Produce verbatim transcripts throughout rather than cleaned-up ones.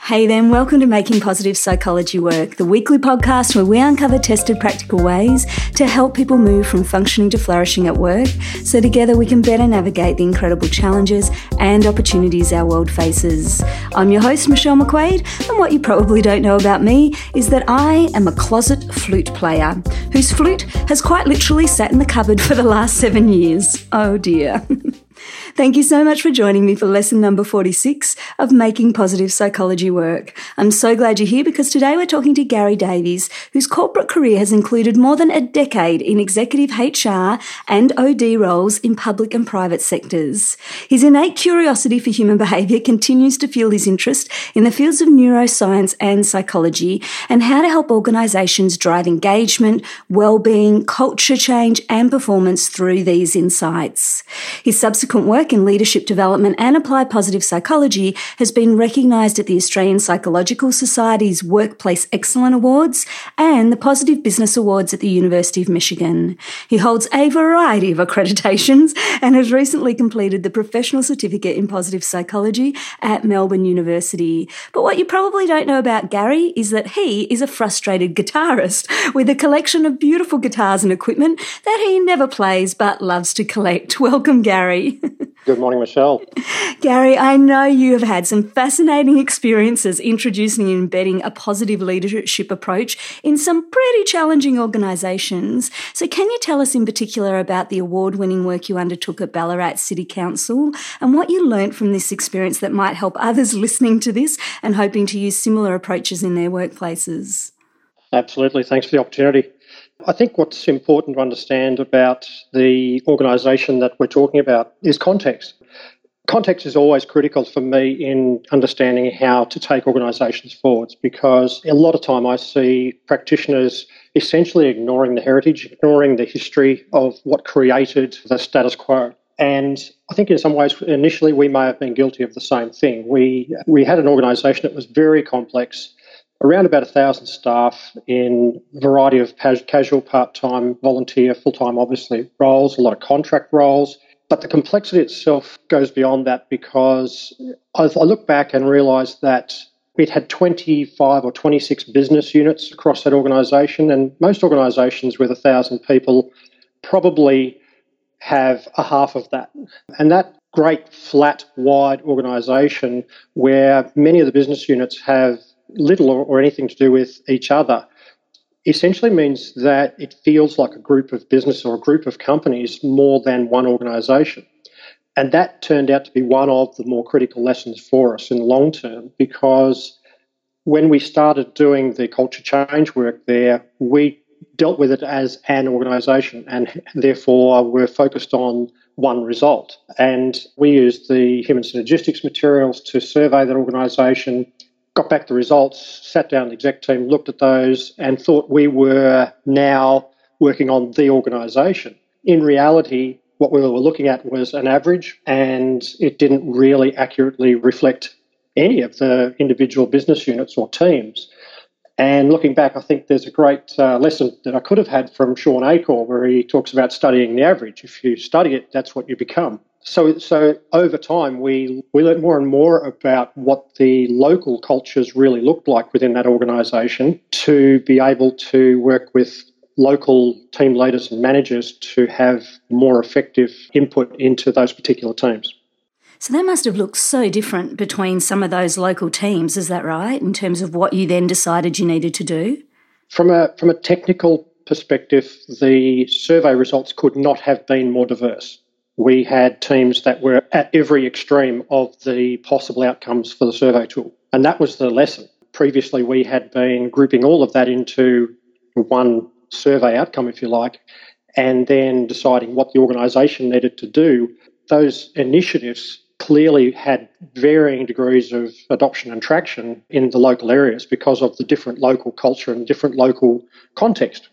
Hey then, welcome to Making Positive Psychology Work, the weekly podcast where we uncover tested practical ways to help people move from functioning to flourishing at work, so together we can better navigate the incredible challenges and opportunities our world faces. I'm your host, Michelle McQuaid, and what you probably don't know about me is that I am a closet flute player, whose flute has quite literally sat in the cupboard for the last seven years. Oh dear. Thank you so much for joining me for lesson number forty-six of Making Positive Psychology Work. I'm so glad you're here because today we're talking to Gary Davies, whose corporate career has included more than a decade in executive H R and O D roles in public and private sectors. His innate curiosity for human behaviour continues to fuel his interest in the fields of neuroscience and psychology and how to help organisations drive engagement, well-being, culture change and performance through these insights. His subsequent work in leadership development and applied positive psychology has been recognised at the Australian Psychological Society's Workplace Excellence Awards and the Positive Business Awards at the University of Michigan. He holds a variety of accreditations and has recently completed the Professional Certificate in Positive Psychology at Melbourne University. But what you probably don't know about Gary is that he is a frustrated guitarist with a collection of beautiful guitars and equipment that he never plays but loves to collect. Welcome, Gary. Good morning, Michelle. Gary, I know you have had some fascinating experiences introducing and embedding a positive leadership approach in some pretty challenging organisations. So can you tell us in particular about the award-winning work you undertook at Ballarat City Council and what you learnt from this experience that might help others listening to this and hoping to use similar approaches in their workplaces? Absolutely. Thanks for the opportunity. I think what's important to understand about the organisation that we're talking about is context. Context is always critical for me in understanding how to take organisations forwards, because a lot of time I see practitioners essentially ignoring the heritage, ignoring the history of what created the status quo. And I think in some ways, initially, we may have been guilty of the same thing. We, we had an organisation that was very complex, around about a thousand staff in a variety of casual, part-time, volunteer, full-time, obviously, roles, a lot of contract roles. But the complexity itself goes beyond that, because I look back and realise that it had twenty-five or twenty-six business units across that organisation, and most organisations with a thousand people probably have a half of that. And that great, flat, wide organisation where many of the business units have little or, or anything to do with each other essentially means that it feels like a group of business or a group of companies more than one organisation. And that turned out to be one of the more critical lessons for us in the long term, because when we started doing the culture change work there, we dealt with it as an organisation and therefore we're focused on one result. And we used the human synergistics materials to survey that organisation, got back the results, sat down with the exec team, looked at those and thought we were now working on the organisation. In reality, what we were looking at was an average, and it didn't really accurately reflect any of the individual business units or teams. And looking back, I think there's a great uh, lesson that I could have had from Sean Acor, where he talks about studying the average. If you study it, that's what you become. So so over time, we, we learned more and more about what the local cultures really looked like within that organisation to be able to work with local team leaders and managers to have more effective input into those particular teams. So that must have looked so different between some of those local teams, is that right, in terms of what you then decided you needed to do? From a from a technical perspective, the survey results could not have been more diverse. We had teams that were at every extreme of the possible outcomes for the survey tool. And that was the lesson. Previously, we had been grouping all of that into one survey outcome, if you like, and then deciding what the organisation needed to do. Those initiatives clearly had varying degrees of adoption and traction in the local areas because of the different local culture and different local context.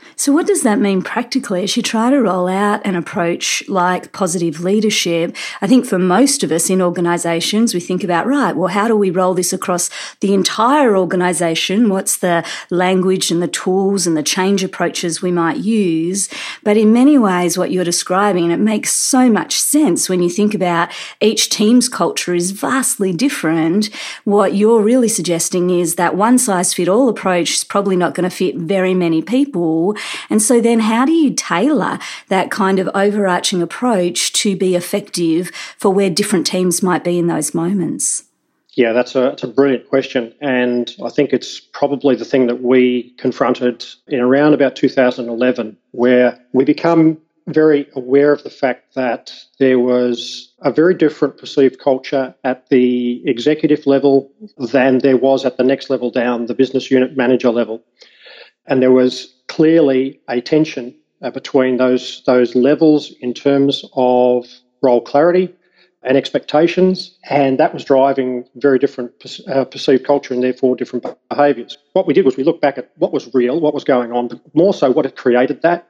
So what does that mean practically as you try to roll out an approach like positive leadership? I think for most of us in organisations, we think about, right, well, how do we roll this across the entire organisation? What's the language and the tools and the change approaches we might use? But in many ways, what you're describing, it makes so much sense when you think about each team's culture is vastly different. What you're really suggesting is that one-size-fit-all approach is probably not going to fit very many people. And so then how do you tailor that kind of overarching approach to be effective for where different teams might be in those moments? Yeah, that's a, that's a brilliant question. And I think it's probably the thing that we confronted in around about two thousand eleven, where we become very aware of the fact that there was a very different perceived culture at the executive level than there was at the next level down, the business unit manager level. And there was clearly a tension uh, between those those levels in terms of role clarity and expectations, and that was driving very different uh, perceived culture and therefore different behaviours. What we did was we looked back at what was real, what was going on, but more so what had created that,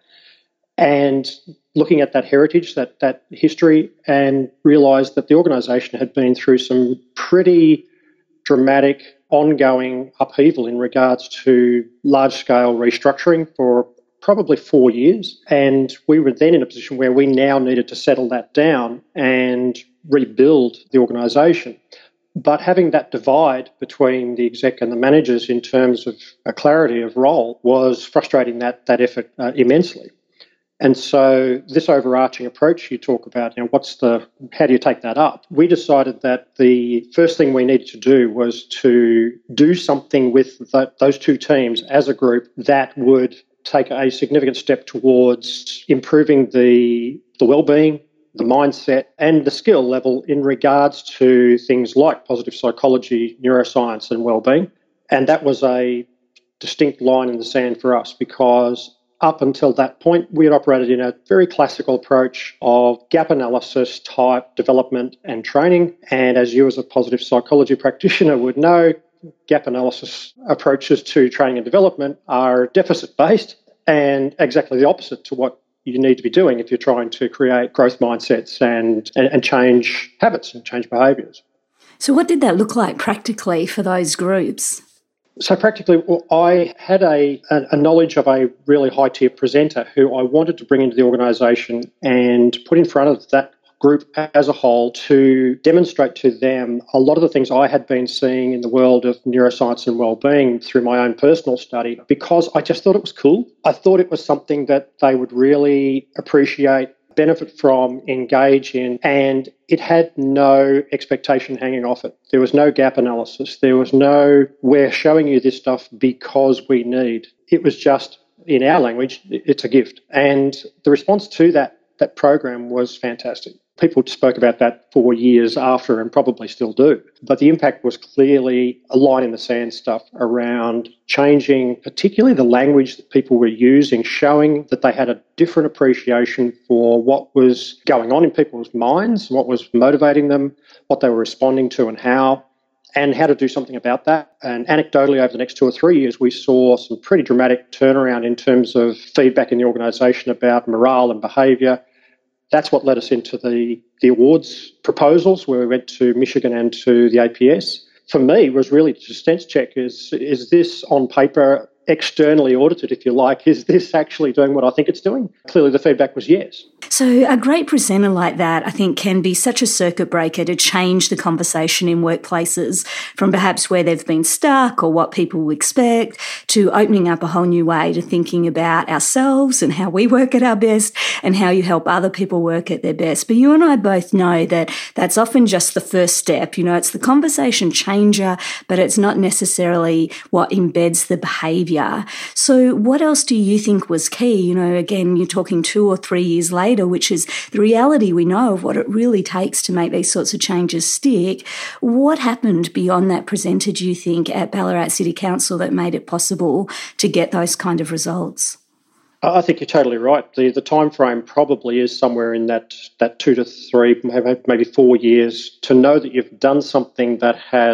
and looking at that heritage, that that history, and realised that the organisation had been through some pretty dramatic ongoing upheaval in regards to large-scale restructuring for probably four years. And we were then in a position where we now needed to settle that down and rebuild the organisation. But having that divide between the exec and the managers in terms of a clarity of role was frustrating that, that effort uh, immensely. And so this overarching approach you talk about, you know, what's the, how do you take that up? We decided that the first thing we needed to do was to do something with the, those two teams as a group that would take a significant step towards improving the, the well-being, the mindset and the skill level in regards to things like positive psychology, neuroscience and well-being. And that was a distinct line in the sand for us, because up until that point, we had operated in a very classical approach of gap analysis type development and training. And as you as a positive psychology practitioner would know, gap analysis approaches to training and development are deficit-based and exactly the opposite to what you need to be doing if you're trying to create growth mindsets and, and, and change habits and change behaviours. So what did that look like practically for those groups? So practically, well, I had a, a knowledge of a really high-tier presenter who I wanted to bring into the organisation and put in front of that group as a whole to demonstrate to them a lot of the things I had been seeing in the world of neuroscience and wellbeing through my own personal study, because I just thought it was cool. I thought it was something that they would really appreciate, benefit from, engage in, and it had no expectation hanging off it. There was no gap analysis. There was no, we're showing you this stuff because we need. It was just, in our language, it's a gift. And the response to that, that program was fantastic. People spoke about that for years after and probably still do. But the impact was clearly a line in the sand stuff around changing, particularly the language that people were using, showing that they had a different appreciation for what was going on in people's minds, what was motivating them, what they were responding to and how, and how to do something about that. And anecdotally, over the next two or three years, we saw some pretty dramatic turnaround in terms of feedback in the organisation about morale and behaviour. That's what led us into the, the awards proposals, where we went to Michigan and to the A P S. For me, was really to sense check, is, is this on paper, externally audited, if you like, is this actually doing what I think it's doing? Clearly the feedback was yes. So a great presenter like that, I think, can be such a circuit breaker to change the conversation in workplaces from perhaps where they've been stuck or what people expect to opening up a whole new way to thinking about ourselves and how we work at our best and how you help other people work at their best. But you and I both know that that's often just the first step. You know, it's the conversation changer, but it's not necessarily what embeds the behaviour. So what else do you think was key? You know, again, you're talking two or three years later, which is the reality we know of what it really takes to make these sorts of changes stick. What happened beyond that presenter, do you think, at Ballarat City Council that made it possible to get those kind of results? I think you're totally right. The the time frame probably is somewhere in that, that two to three, maybe four years to know that you've done something that has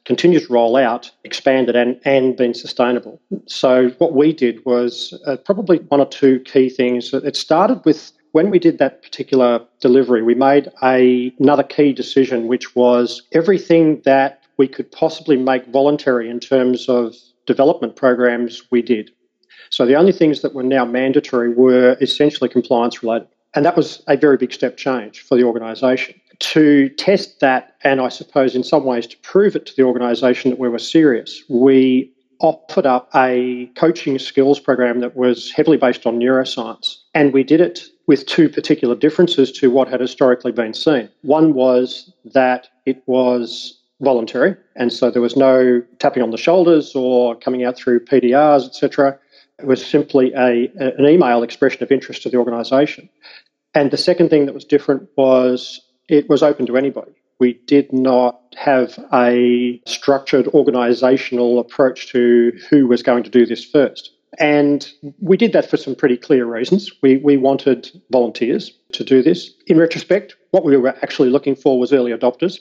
continued to roll out, expanded and, and been sustainable. So what we did was uh, probably one or two key things. It started with when we did that particular delivery, we made a, another key decision, which was everything that we could possibly make voluntary in terms of development programs we did. So the only things that were now mandatory were essentially compliance related. And that was a very big step change for the organisation. To test that, and I suppose in some ways to prove it to the organisation that we were serious, we offered up a coaching skills program that was heavily based on neuroscience. And we did it with two particular differences to what had historically been seen. One was that it was voluntary, and so there was no tapping on the shoulders or coming out through P D Rs, et cetera. It was simply a, an email expression of interest to the organisation. And the second thing that was different was it was open to anybody. We did not have a structured organisational approach to who was going to do this first. And we did that for some pretty clear reasons. We, we wanted volunteers to do this. In retrospect, what we were actually looking for was early adopters.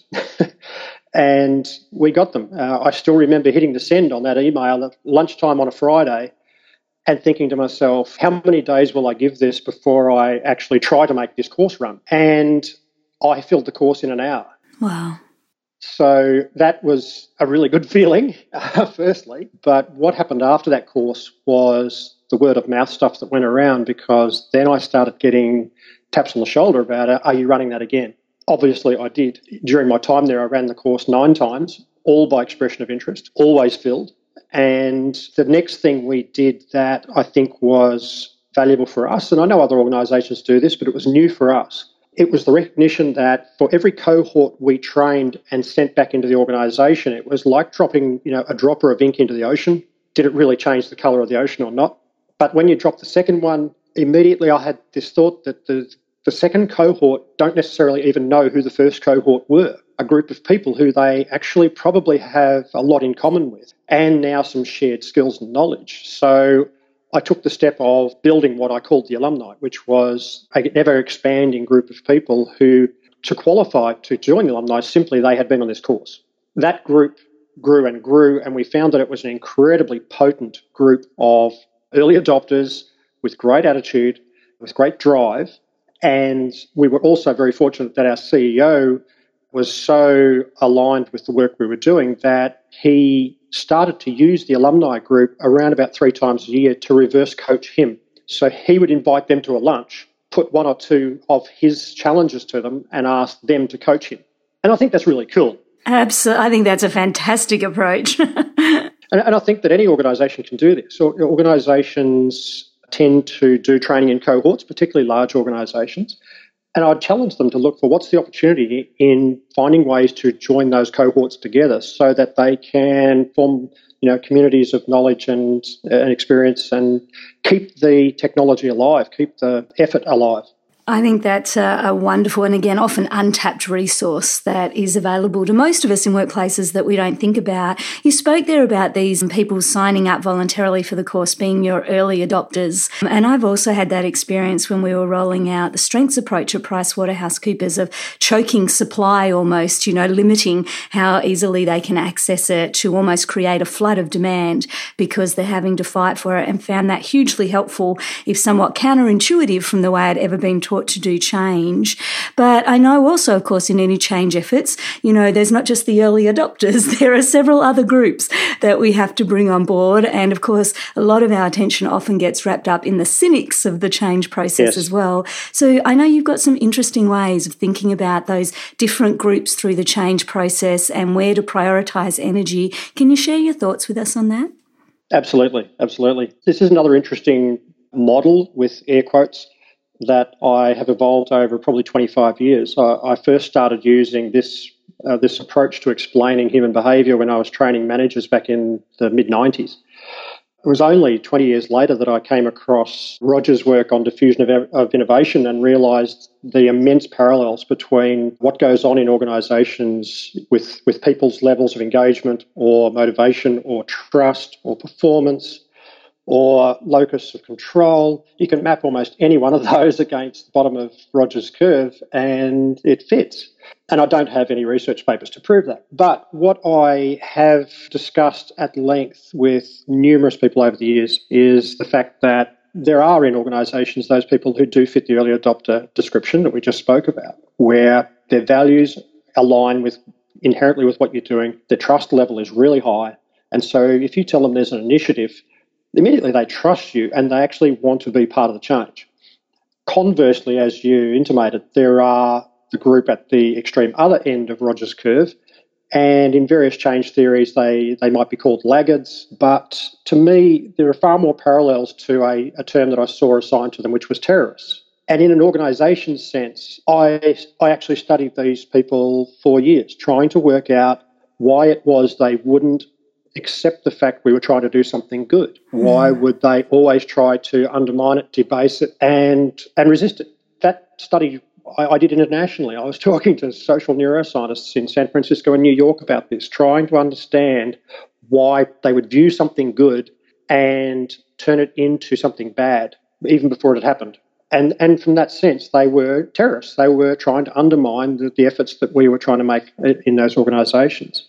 And we got them. Uh, I still remember hitting the send on that email at lunchtime on a Friday and thinking to myself, how many days will I give this before I actually try to make this course run? And I filled the course in an hour. Wow. So that was a really good feeling, uh, firstly. But what happened after that course was the word of mouth stuff that went around, because then I started getting taps on the shoulder about, uh, are you running that again? Obviously I did. During my time there, I ran the course nine times, all by expression of interest, always filled. And the next thing we did that I think was valuable for us, and I know other organisations do this, but it was new for us. It was the recognition that for every cohort we trained and sent back into the organisation, it was like dropping, you know, a dropper of ink into the ocean. Did it really change the colour of the ocean or not? But when you drop the second one, immediately I had this thought that the, the second cohort don't necessarily even know who the first cohort were, a group of people who they actually probably have a lot in common with, and now some shared skills and knowledge. So I took the step of building what I called the alumni, which was a ever-expanding group of people who, to qualify to join the alumni, simply they had been on this course. That group grew and grew, and we found that it was an incredibly potent group of early adopters with great attitude, with great drive, and we were also very fortunate that our C E O was so aligned with the work we were doing that he started to use the alumni group around about three times a year to reverse coach him. So he would invite them to a lunch, put one or two of his challenges to them and ask them to coach him. And I think that's really cool. Absolutely. I think that's a fantastic approach. and, and I think that any organisation can do this. So organisations tend to do training in cohorts, particularly large organisations. And I'd challenge them to look for what's the opportunity in finding ways to join those cohorts together so that they can form, you know, communities of knowledge and, and experience and keep the technology alive, keep the effort alive. I think that's a, a wonderful and, again, often untapped resource that is available to most of us in workplaces that we don't think about. You spoke there about these people signing up voluntarily for the course being your early adopters. And I've also had that experience when we were rolling out the strengths approach at PricewaterhouseCoopers of choking supply almost, you know, limiting how easily they can access it to almost create a flood of demand because they're having to fight for it, and found that hugely helpful, if somewhat counterintuitive from the way I'd ever been taught to do change. But I know also, of course, in any change efforts, you know, there's not just the early adopters, there are several other groups that we have to bring on board. And of course, a lot of our attention often gets wrapped up in the cynics of the change process yes. as well. So I know you've got some interesting ways of thinking about those different groups through the change process and where to prioritise energy. Can you share your thoughts with us on that? Absolutely, absolutely. This is another interesting model with air quotes that I have evolved over probably twenty-five years. I, I first started using this uh, this approach to explaining human behaviour when I was training managers back in the mid nineties. It was only twenty years later that I came across Roger's work on diffusion of, of innovation and realised the immense parallels between what goes on in organisations with, with people's levels of engagement or motivation or trust or performance or locus of control. You can map almost any one of those against the bottom of Rogers' curve and it fits. And I don't have any research papers to prove that. But what I have discussed at length with numerous people over the years is the fact that there are in organisations those people who do fit the early adopter description that we just spoke about, where their values align with inherently with what you're doing, their trust level is really high. And so if you tell them there's an initiative, immediately they trust you and they actually want to be part of the change. Conversely, as you intimated, there are the group at the extreme other end of Rogers' curve, and in various change theories they, they might be called laggards, but to me there are far more parallels to a, a term that I saw assigned to them, which was terrorists. And in an organisation sense, I, I actually studied these people for years, trying to work out why it was they wouldn't accept the fact we were trying to do something good. Why would they always try to undermine it, debase it, and and resist it? That study I, I did internationally. I was talking to social neuroscientists in San Francisco and New York about this, trying to understand why they would view something good and turn it into something bad, even before it had happened. And and from that sense, they were terrorists. They were trying to undermine the, the efforts that we were trying to make in those organisations.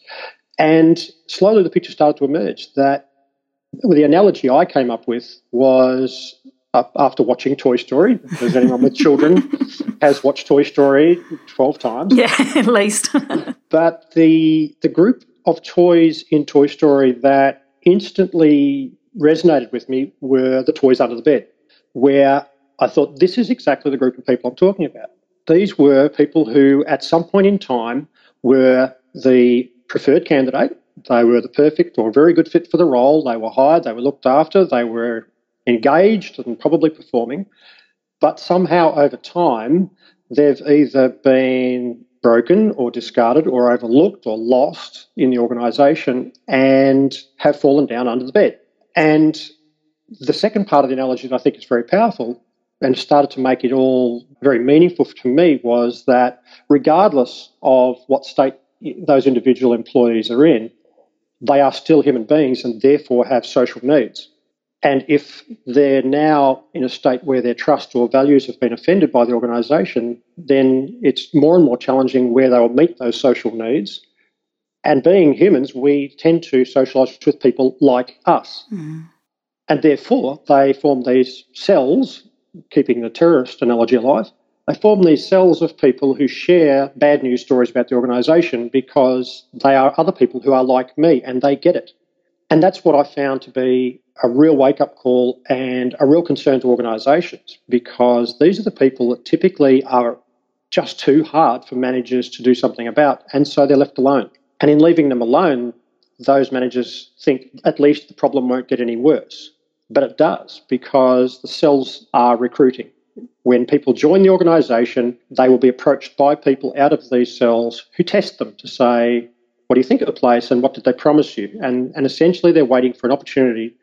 And slowly the picture started to emerge that well, the analogy I came up with was uh, after watching Toy Story, because anyone with children has watched Toy Story twelve times. Yeah, at least. But the the group of toys in Toy Story that instantly resonated with me were the toys under the bed, where I thought this is exactly the group of people I'm talking about. These were people who at some point in time were the preferred candidate. They were the perfect or very good fit for the role. They were hired, they were looked after, they were engaged and probably performing. But somehow over time, they've either been broken or discarded or overlooked or lost in the organisation and have fallen down under the bed. And the second part of the analogy that I think is very powerful and started to make it all very meaningful to me was that regardless of what state those individual employees are in, they are still human beings and therefore have social needs. And if they're now in a state where their trust or values have been offended by the organisation, then it's more and more challenging where they will meet those social needs. And being humans, we tend to socialise with people like us. Mm. And therefore, they form these cells, keeping the terrorist analogy alive, they form these cells of people who share bad news stories about the organisation because they are other people who are like me and they get it. And that's what I found to be a real wake-up call and a real concern to organisations, because these are the people that typically are just too hard for managers to do something about, and so they're left alone. And in leaving them alone, those managers think at least the problem won't get any worse. But it does, because the cells are recruiting. When people join the organisation, they will be approached by people out of these cells who test them to say, what do you think of the place and what did they promise you? And, and essentially they're waiting for an opportunity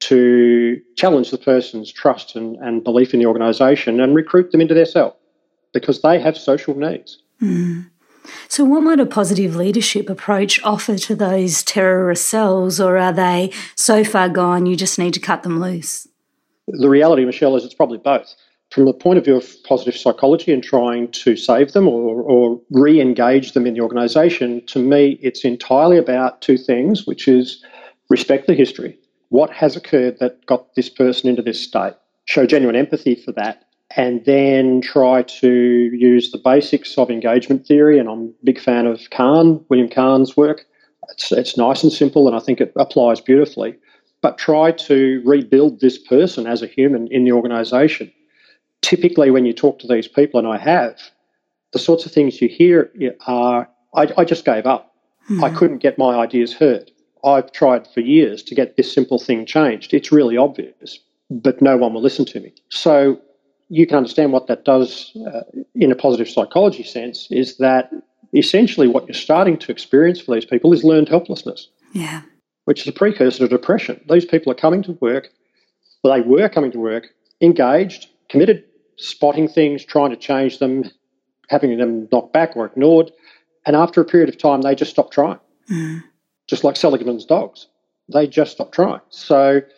to challenge the person's trust and, and belief in the organisation and recruit them into their cell because they have social needs. Mm. So what might a positive leadership approach offer to those terrorist cells, or are they so far gone you just need to cut them loose? The reality, Michelle, is it's probably both. From the point of view of positive psychology and trying to save them or, or re-engage them in the organisation, to me it's entirely about two things, which is respect the history. What has occurred that got this person into this state? Show genuine empathy for that, and then try to use the basics of engagement theory. And I'm a big fan of Kahn, William Kahn's work. It's, it's nice and simple, and I think it applies beautifully. But try to rebuild this person as a human in the organisation. Typically, when you talk to these people, and I have, the sorts of things you hear are, I, I just gave up. Mm. I couldn't get my ideas heard. I've tried for years to get this simple thing changed. It's really obvious, but no one will listen to me. So you can understand what that does uh, in a positive psychology sense is that essentially what you're starting to experience for these people is learned helplessness. Yeah. Which is a precursor to depression. These people are coming to work, well, they were coming to work, engaged, committed, spotting things, trying to change them, having them knocked back or ignored, and after a period of time, they just stop trying. Mm. Just like Seligman's dogs. They just stop trying. So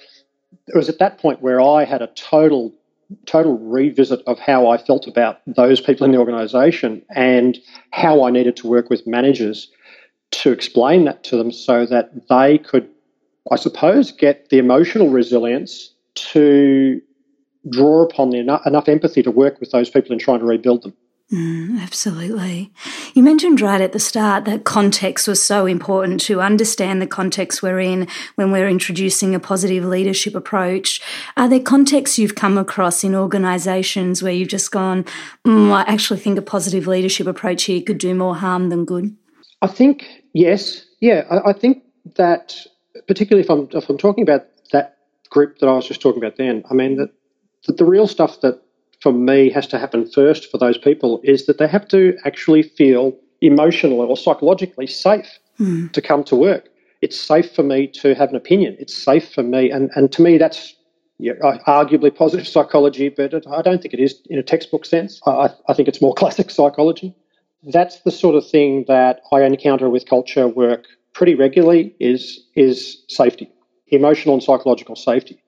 it was at that point where I had a total total revisit of how I felt about those people in the organisation and how I needed to work with managers to explain that to them so that they could, I suppose, get the emotional resilience to draw upon the enough, enough empathy to work with those people in trying to rebuild them. Mm, absolutely. You mentioned right at the start that context was so important, to understand the context we're in when we're introducing a positive leadership approach. Are there contexts you've come across in organisations where you've just gone, mm, I actually think a positive leadership approach here could do more harm than good? I think, yes. Yeah, I, I think that particularly if I'm, if I'm talking about that group that I was just talking about then, I mean, that, that the real stuff that for me has to happen first for those people is that they have to actually feel emotionally or psychologically safe mm. to come to work. It's safe for me to have an opinion. It's safe for me. And, and to me, that's yeah, arguably positive psychology, but it, I don't think it is in a textbook sense. I, I think it's more classic psychology. That's the sort of thing that I encounter with culture work pretty regularly is, is safety, emotional and psychological safety.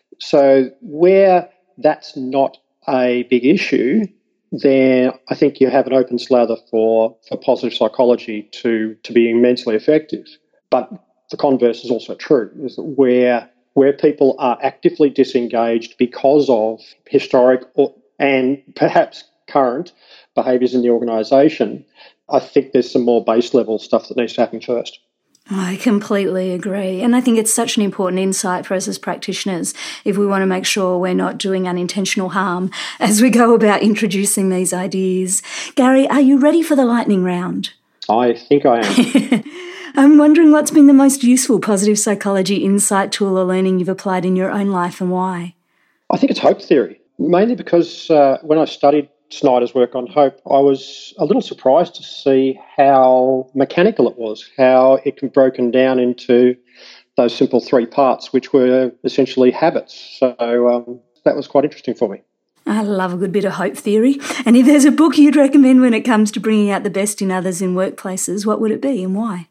So where that's not a big issue, then I think you have an open slather for, for positive psychology to, to be immensely effective. But the converse is also true, is that where, where people are actively disengaged because of historic or, and perhaps current behaviours in the organisation, I think there's some more base level stuff that needs to happen first. I completely agree. And I think it's such an important insight for us as practitioners if we want to make sure we're not doing unintentional harm as we go about introducing these ideas. Gary, are you ready for the lightning round? I think I am. I'm wondering what's been the most useful positive psychology insight, tool or learning you've applied in your own life and why? I think it's hope theory, mainly because uh, when I studied Snyder's work on hope, I was a little surprised to see how mechanical it was, how it can be broken down into those simple three parts, which were essentially habits. So um, that was quite interesting for me. I love a good bit of hope theory. And if there's a book you'd recommend when it comes to bringing out the best in others in workplaces, what would it be and why?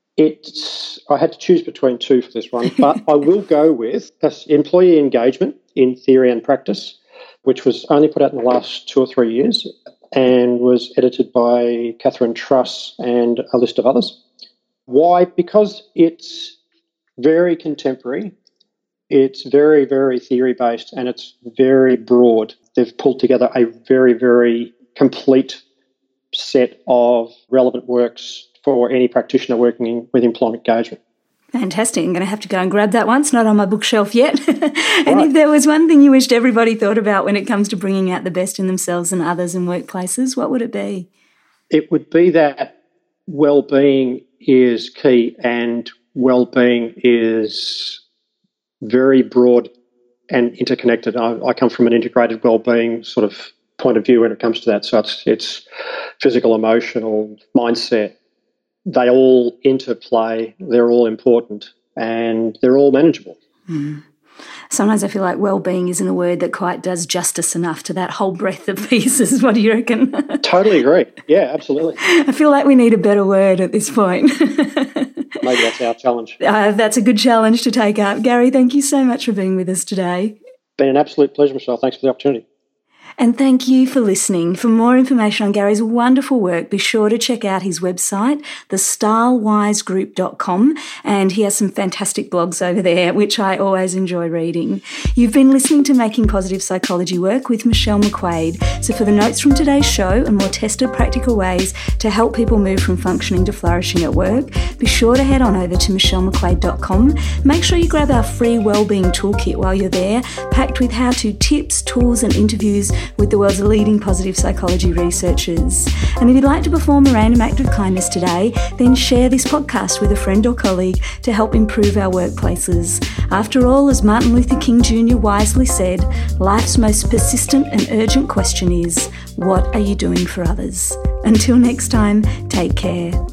It's, I had to choose between two for this one, but I will go with Employee Engagement in Theory and Practice, which was only put out in the last two or three years and was edited by Catherine Truss and a list of others. Why? Because it's very contemporary, it's very, very theory-based, and it's very broad. They've pulled together a very, very complete set of relevant works for any practitioner working in, with employment engagement. Fantastic. I'm going to have to go and grab that one. It's not on my bookshelf yet. and right. If there was one thing you wished everybody thought about when it comes to bringing out the best in themselves and others in workplaces, what would it be? It would be that well-being is key, and well-being is very broad and interconnected. I, I come from an integrated well-being sort of point of view when it comes to that. So it's, it's physical, emotional, mindset. They all interplay, they're all important, and they're all manageable. Mm. Sometimes I feel like well-being isn't a word that quite does justice enough to that whole breadth of pieces. What do you reckon? Totally agree. Yeah, absolutely. I feel like we need a better word at this point. Maybe that's our challenge. Uh, that's a good challenge to take up. Gary, thank you so much for being with us today. Been an absolute pleasure, Michelle. Thanks for the opportunity. And thank you for listening. For more information on Gary's wonderful work, be sure to check out his website, the style wise group dot com, and he has some fantastic blogs over there, which I always enjoy reading. You've been listening to Making Positive Psychology Work with Michelle McQuaid. So for the notes from today's show and more tested practical ways to help people move from functioning to flourishing at work, be sure to head on over to michelle mcquaid dot com. Make sure you grab our free wellbeing toolkit while you're there, packed with how-to tips, tools and interviews with the world's leading positive psychology researchers. And if you'd like to perform a random act of kindness today, then share this podcast with a friend or colleague to help improve our workplaces. After all, as Martin Luther King Junior wisely said, life's most persistent and urgent question is, what are you doing for others? Until next time, take care.